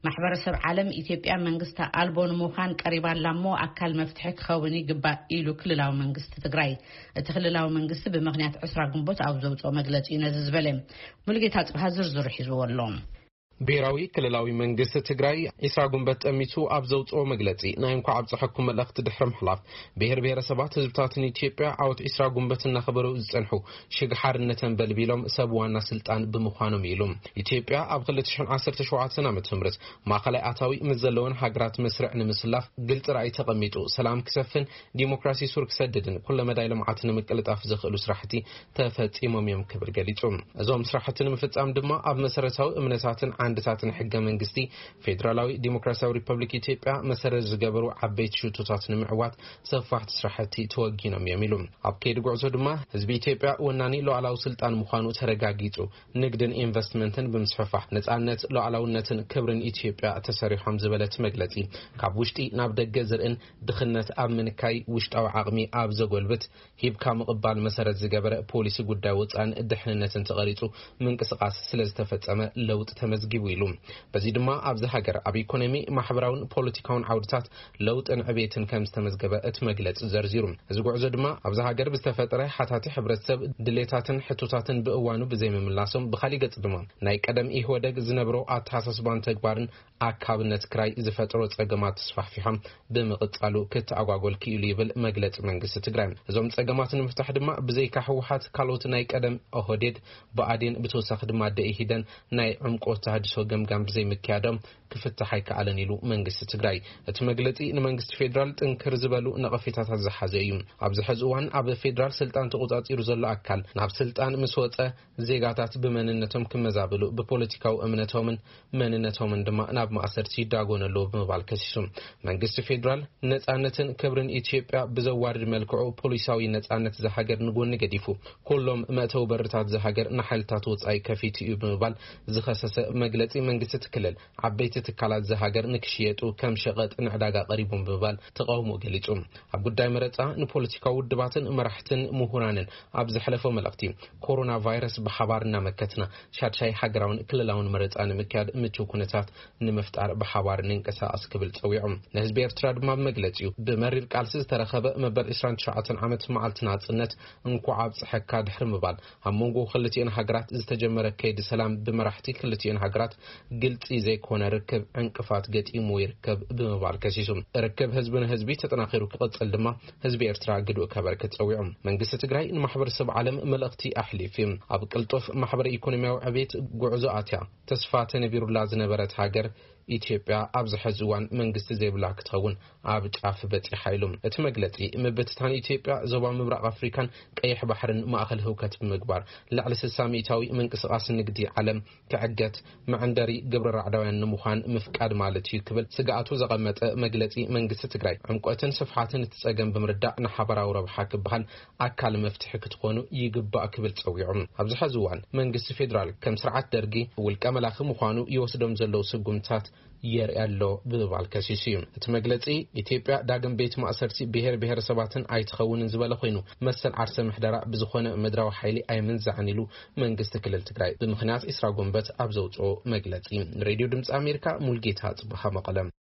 ማሕበረሰብ ዓለም ኢትዮጵያ መንግስታ አልቦን ሙኻን ቀሪባላሞ አካል መፍትሕ ክኸውን ይግባእ ኢሉ ክልላዊ መንግስቲ ትግራይ እቲ ክልላዊ መንግስቲ ብምኽንያት 20 ግንቦት ኣብ ዘውፅኦ መግለጺ ነዚ ዝበለ ሙልጌታ ጽባህ ዝርዝር ሒዝዎሎ ብሔራዊ ክልላዊ መንግስት ትግራይ ኢስራ ጉንበት ጠሚቱ ኣብ ዘውፅኦ መግለጺ ናይ እንኳ ኣብጽሕኩም መልእኽቲ ድሕሪ ምሕላፍ ብሔረሰባት ህዝብታትን ኢትዮጵያ ዓወት ኢስራ ጉንበት እናኸበሩ ዝጸንሑ ሽግሓርነትን በልቢሎም ሰብ ዋና ስልጣን ብምዃኖም ኢሎም ኢትዮጵያ ኣብ 2017 ዓ.ም ማእኸላይ ኣታዊ ምዘለውን ሃገራት መስርዕ ንምስላፍ ግልጽ ራእይ ተቐሚጡ ሰላም ክሰፍን ዲሞክራሲ ሱር ክሰድድን ኩሉ መዳይ ልምዓትን ንምቅልጣፍ ዝኽእሉ ስራሕቲ ተፈጺሞም እዮም ክብል ገሊጹ እዞም ስራሕቲ ንምፍጻም ድማ ኣብ መሰረታዊ እምነታትን አንድታትን ሕገ መንግስቲ ፌደራላዊ ዲሞክራሲያዊ ሪፐብሊክ ኢትዮጵያ መሰረት ዝገበሩ ዓበይቲ ሽቱታት ንምዕዋት ሰፋሕቲ ስራሕቲ ተወጊኖም የሚሉ ኣብ ከይዲ ጉዕዞ ድማ ህዝቢ ኢትዮጵያ ወናኒ ሉዓላዊ ስልጣን ምዃኑ ተረጋጊጹ ንግድን ኢንቨስትመንትን ብምስፋፋሕ ነጻነት ሉዓላውነትን ክብርን ኢትዮጵያ ተሰሪሖም ዝበለት መግለጺ ካብ ውሽጢ ናብ ደገ ዝርእን ድኽነት ኣብ ምንካይ ውሽጣዊ ዓቕሚ ኣብ ዘጎልብት ሂብካ ምቕባል መሰረት ዝገበረ ፖሊሲ ጉዳይ ወጻን ድሕንነትን ተቐሪጹ ምንቅስቃስ ስለዝተፈጸመ ለውጥ ተመዝጊቡ ይሉ በዚ ድማ ኣብዚ ሃገር ኣብ ኢኮኖሚ ማሕበራውን ፖለቲካውን ዓውድታት ለውጥን ዕቤትን ከም ዝተመዝገበ እቲ መግለጽ ዘርዚሩ እዚ ጉዕዞ ድማ ኣብዚ ሃገር ብዝተፈጠረ ሓታቲ ሕብረተሰብ ድሌታትን ሕቶታትን ብእዋኑ ብዘይምምላሶም ብኻሊ ገጽ ድማ ናይ ቀደም ኢህወደግ ዝነበሮ ኣተሓሳስባን ተግባርን ኣካብነት ክራይ ዝፈጥሮ ጸገማት ተስፋሕፊሖም ብምቕጻሉ ክትኣጓጎል ክኢሉ ይብል መግለጽ መንግስቲ ትግራይ እዞም ጸገማት ንምፍታሕ ድማ ብዘይካ ህወሓት ካልኦት ናይ ቀደም ኦህዴድ ብኣዴን ብተወሳኺ ድማ ደኢሂደን ናይ ዕምቆት ተሃድሶ ገምጋም ብዘይምክያዶም ክፍታሕ ኣይከኣለን ኢሉ መንግስቲ ትግራይ እቲ መግለጺ ንመንግስቲ ፌደራል ጥንክር ዝበሉ ነቐፌታታት ዝሓዘ እዩ ኣብዚ ሕዚ እዋን ኣብ ፌደራል ስልጣን ተቆጻጺሩ ዘሎ ኣካል ናብ ስልጣን ምስ ወጸ ዜጋታት ብመንነቶም ክመዛበሉ ብፖለቲካዊ እምነቶምን መንነቶምን ድማ ናብ ማእሰርቲ ይዳጎነሉ ብምባል ከሲሱ መንግስቲ ፌደራል ነጻነትን ክብርን ኢትዮጵያ ብዘዋርድ መልክዑ ፖሊሳዊ ነጻነት ዝሃገር ንጎኒ ገዲፉ ኩሎም መእተው በርታት ዝሃገር ንሓይልታት ወጻኢ ከፊት እዩ ብምባል ዝኸሰሰ መግለጺ መንግስቲ ትክልል ዓበይቲ ትካላት ዝሃገር ንክሽየጡ ከም ሸቐጥ ንዕዳጋ ቀሪቦም ብምባል ተቃውሞ ገሊጹ ኣብ ጉዳይ መረጻ ንፖለቲካዊ ውድባትን መራሕትን ምሁራንን ኣብ ዝሕለፈ መልእኽቲ ኮሮና ቫይረስ ብሓባርና መከትና ሻድሻይ ሃገራውን ክልላውን መረጻ ንምክያድ ምቹው ኩነታት ንምፍጣር ብሓባር ንንቀሳቀስ ክብል ጸዊዑ ንህዝቢ ኤርትራ ድማ መግለጺኡ ብመሪር ቃልሲ ዝተረኸበ መበል 29 ዓመት መዓልቲ ናጽነት እንኳ ኣብጽሕካ ድሕሪ ምባል ኣብ መንጎ ክልቲአን ሃገራት ዝተጀመረ ከይዲ ሰላም ብመራሕቲ ክልቲአን ሃገራት ግልጽ ዘይኮነ ርክብ ዕንቅፋት ገጢሙ ይርከብ ብምባል ከሲሱ ርክብ ህዝብን ህዝቢ ተጠናኺሩ ክቕጽል ድማ ህዝቢ ኤርትራ ግድኡ ከበርክት ጸዊዑ መንግስቲ ትግራይ ንማሕበረሰብ ዓለም መልእኽቲ ኣሕሊፍ ኣብ ቅልጡፍ ማሕበረ ኢኮኖሚያዊ ዕቤት ጉዕዞ ኣትያ ተስፋ ተነቢሩላ ዝነበረት ሃገር ኢትዮጵያ ኣብ ዝሕዚ እዋን መንግስቲ ዘይብላ ክትኸውን ኣብ ጫፍ በፂሓ ኢሉ እቲ መግለጺ ምብትታን ኢትዮጵያ ዞባ ምብራቕ ኣፍሪካን ቀይሕ ባሕርን ማእኸል ህውከት ብምግባር ላዕሊ 60 ሚእታዊ ምንቅስቓስ ንግዲ ዓለም ክዕገት መዕንደሪ ግብሪ ራዕዳውያን ንምዃን ምፍቃድ ማለት እዩ ክብል ስጋኣቱ ዘቐመጠ መግለጺ መንግስቲ ትግራይ ዕምቆትን ስፍሓትን እትጸገም ብምርዳእ ንሓበራዊ ረብሓ ክበሃል ኣካል መፍትሒ ክትኾኑ ይግባእ ክብል ጸዊዑ ኣብዚ ሕዚ እዋን መንግስቲ ፌደራል ከም ስርዓት ደርጊ ውልቀ መላኺ ምዃኑ ይወስዶም ዘለው ስጉምታት የርአሎ ብምባል ከሲሱ እቲ መግለጺ ኢትዮጵያ ዳግም ቤት ማእሰርቲ ብሔረሰባትን ኣይትኸውንን ዝበለ ኮይኑ መሰል ዓርሰ ምሕደራ ብዝኾነ ምድራዊ ሓይሊ ኣይምንዛዕን ኢሉ መንግስቲ ክልል ትግራይ ብምኽንያት ኢስራ ጉንበት ኣብ ዘውፅኦ መግለጺ ሬድዮ ድምፂ ኣሜሪካ ሙልጌታ ጽባህ መቐለም